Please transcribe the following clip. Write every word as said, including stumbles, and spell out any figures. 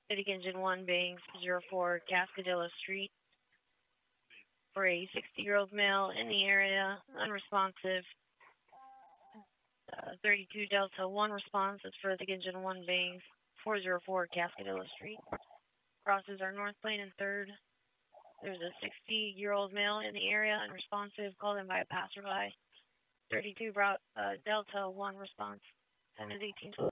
City Engine one Banks, zero four Cascadilla Street. For a sixty-year-old male in the area, unresponsive. Uh, thirty-two Delta one response is for the Engine one Banks, four oh four Cascadilla Street. Crosses are North Plain and third. There's a sixty-year-old male in the area, unresponsive, called in by a passerby. thirty-two brought uh, Delta one response. Time is eighteen twelve.